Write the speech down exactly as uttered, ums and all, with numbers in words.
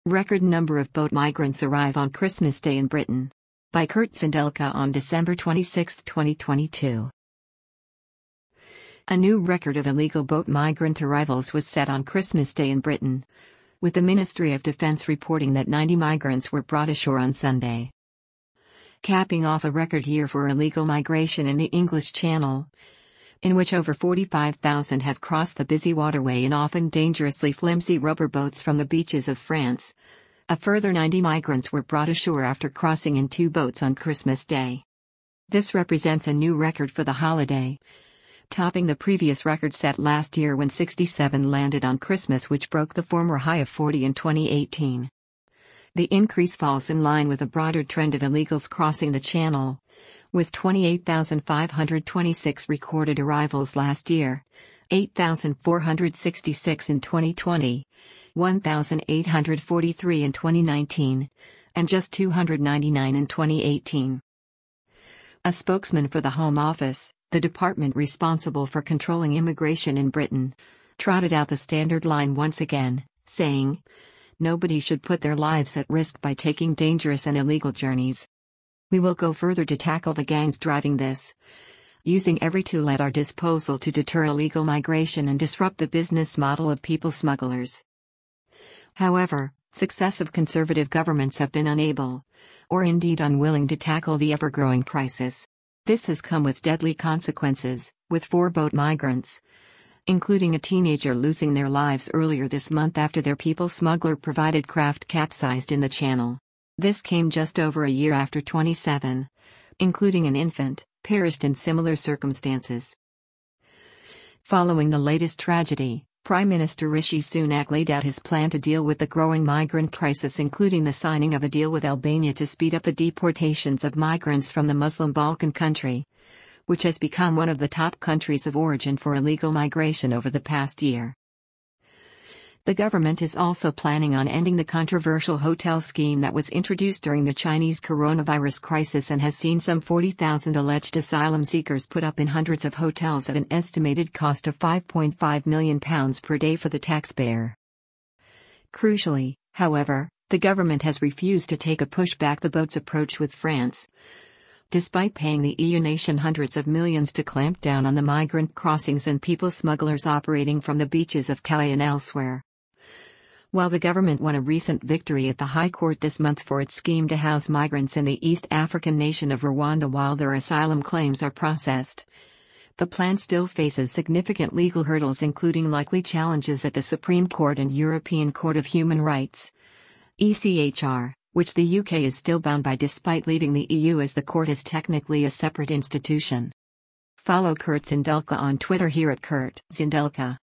Record number of boat migrants arrive on Christmas Day in Britain. By Kurt Zindelka on December twenty-sixth, twenty twenty-two. A new record of illegal boat migrant arrivals was set on Christmas Day in Britain, with the Ministry of Defence reporting that ninety migrants were brought ashore on Sunday, capping off a record year for illegal migration in the English Channel, in which over forty-five thousand have crossed the busy waterway in often dangerously flimsy rubber boats from the beaches of France. A further ninety migrants were brought ashore after crossing in two boats on Christmas Day. This represents a new record for the holiday, topping the previous record set last year when sixty-seven landed on Christmas, which broke the former high of forty in twenty eighteen. The increase falls in line with a broader trend of illegals crossing the Channel, with twenty-eight thousand five hundred twenty-six recorded arrivals last year, eight thousand four hundred sixty-six in twenty twenty, one thousand eight hundred forty-three in twenty nineteen, and just two hundred ninety-nine in twenty eighteen. A spokesman for the Home Office, the department responsible for controlling immigration in Britain, trotted out the standard line once again, saying, "Nobody should put their lives at risk by taking dangerous and illegal journeys. We will go further to tackle the gangs driving this, using every tool at our disposal to deter illegal migration and disrupt the business model of people smugglers." However, successive conservative governments have been unable, or indeed unwilling, to tackle the ever-growing crisis. This has come with deadly consequences, with four boat migrants, including a teenager, losing their lives earlier this month after their people smuggler-provided craft capsized in the Channel. This came just over a year after twenty-seven, including an infant, perished in similar circumstances. Following the latest tragedy, Prime Minister Rishi Sunak laid out his plan to deal with the growing migrant crisis, including the signing of a deal with Albania to speed up the deportations of migrants from the Muslim Balkan country, which has become one of the top countries of origin for illegal migration over the past year. The government is also planning on ending the controversial hotel scheme that was introduced during the Chinese coronavirus crisis and has seen some forty thousand alleged asylum seekers put up in hundreds of hotels at an estimated cost of five point five million pounds per day for the taxpayer. Crucially, however, the government has refused to take a push-back the boat's approach with France, despite paying the E U nation hundreds of millions to clamp down on the migrant crossings and people smugglers operating from the beaches of Calais and elsewhere. While the government won a recent victory at the High Court this month for its scheme to house migrants in the East African nation of Rwanda while their asylum claims are processed, the plan still faces significant legal hurdles, including likely challenges at the Supreme Court and European Court of Human Rights, E C H R, which the U K is still bound by despite leaving the E U, as the court is technically a separate institution. Follow Kurt Zindelka on Twitter here at Kurt Zindelka.